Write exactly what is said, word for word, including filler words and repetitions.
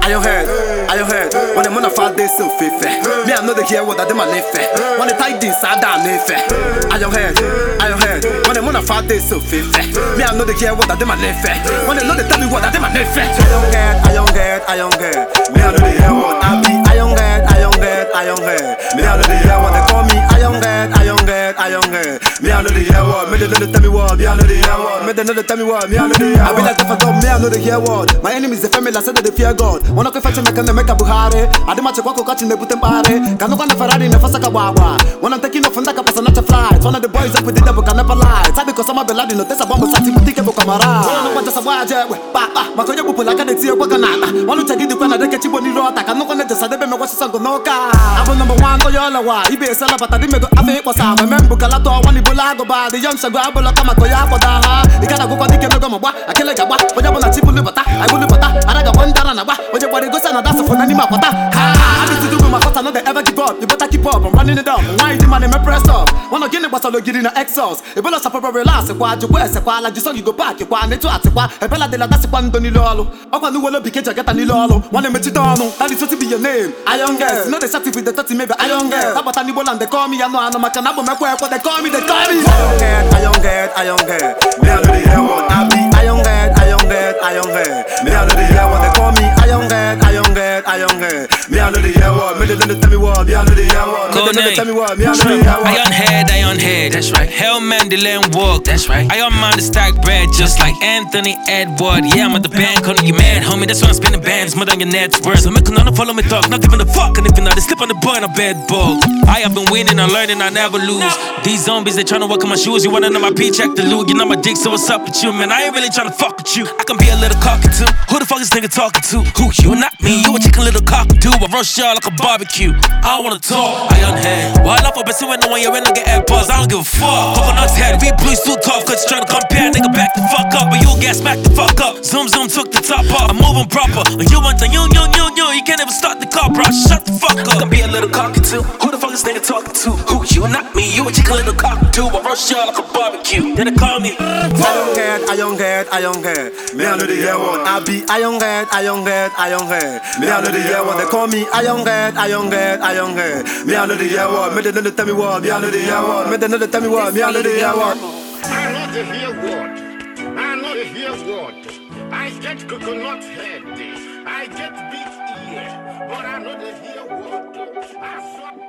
Iron head, iron head. When I'm on a five days so fair. Me I know the hear what I do my life. When the tight this I down life. Iron head, iron head. When I'm on a five days so fair. Me I know the hear what I do my life. When they know they tell me what I do my life. Iron head, iron head, iron head. Me I know the hear what I be. Iron head, iron head, iron head. Me I know the hear what they call me. Iron head, iron head, iron head. Me I know the hear what. Me they know they tell me what. Me I know the hear what. Me they know they tell me what. Me I know the hear what. I be like if I don't. Me I know the hear what. My enemies the family I said that they fear God. Wanna go fetch me can make a Buhari. I did my check walk catching the putin party. Can look on the Ferrari in the Fasaka Wawa. When I'm taking off from that person not a flight. One of the boys up with the devil can never lie. It's because I'm a belad in the test of bomb sati boutique of camera. I don't want just a waja. Papa, my coya people like a tea of Wakanata. One to take the corner they get you on the road. I can look on the Sadebe was a Gonoka. I'm number one to Yolawa. He be a seller, but I didn't I think was I remember Calato, one Ibulago by the young Sagabula Kamakoya for Daha. The kind of go on the Kenogama. I can't like a what, but I'm not cheap Libata. I will live at that. I got one down and a what, but you goes and that's for Nanima. I need to do with my heart, I know they ever give up. You better keep up, I'm running it up. Why is the money me pressed up? Wanna get it, but I'll get in the exhaust. If you lost a proper relax, a quad, you wear a quad, like you saw you go back, you want it to ask a quad, a bella de la that's one Donny Lolo. I want to will be catch a get a Lolo. One to meet you down, that is to be your name. I young girls, no, they sat with the thirty maybe I young girl. How about Hannibal and they call me, I know, I know, I can have my work, what they call me, they call me. I young girl, I young girl, me I know the hell what I be. I young girl, I young girl, I young girl, me I know the hell what they call me. I young girl, I young girl, I young girl, me I know the hell what, me they know tell me what, me I know the hell what, me they know tell me what, me I know the hell what. Iron head, iron head, that's right. Hell man, the land walk, that's right. Iron man, the stack bread, just like Anthony Edward. Yeah, I'm at the band, calling you mad, homie. That's why I'm spinning bands, more than your net worth. I'm making none follow me talk, not giving a fuck. And if you're not, they slip on the boy in a bed bug. I have been winning and learning, I never lose. These zombies, they tryna walk in my shoes. You wanna know my P, check the loot. You know my dick, so what's up with you, man? I ain't really tryna fuck with you. I can be a little cocky too. Who the fuck is this nigga talking to? Who, you, not me? You a chicken little cockatoo. I roast y'all like a barbecue. I don't wanna talk, iron head. Well, I love for pursuing the one you're in, I get AirPods. I don't give a fuck. Coconut's head, we blues too tough. Cause you tryna compare, nigga, back the fuck up. But you get smacked the fuck up. Zoom, zoom, took the top off. I'm moving proper. And you want the you, you, you, you. You can't even start the car, bro. Shut the fuck up. I can be a little cocky too. Who the fuck is this nigga talking to? Who, you, not me? You a chicken little cockatoo. I roast y'all like a barbecue. Then they call me I young head, I young head, I young head. Me I know the hear what I be. I young head, I young head, I young head. Me I know the hear what they call me. I young head, I young head, I young head. Me I know the hear what. Me they know they tell me what. Me I know the hear what. Me they know they tell me what. Me I know the hear what. I know the hear what. I know the hear what. I get coconut head. I get big ear. But I know the hear what. I